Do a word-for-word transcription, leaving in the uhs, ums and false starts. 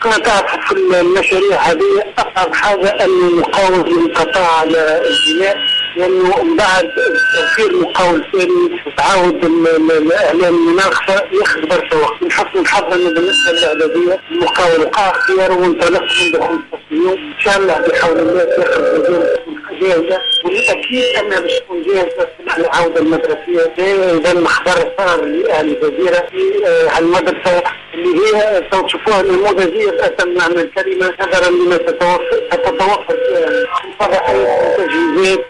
كما تعرف في المشاريع هذه أصعب حاجة أن نقاوم الانقطاع على البناء، لأنه من بعد توفير المقاول ثاني وتعاود الإعلام المناقشة ياخذ برشا وقت. من حسن الحظ أنه بالنسبة للإعدادية المقاول وقع اختياره وانطلق منذ خمسة سنين، إن شاء الله بحول الله تاخذ مجال جاهزة، والأكيد أنها باش تكون جاهزة في العودة المدرسية. إذا المخبر صار لأهل الجزيرة في هالمدرسة اللي هي سوف تشوفوها نموذجية أتم عن الكلمة، نظرا لما تتوفر تتوفر فرق تجهيزات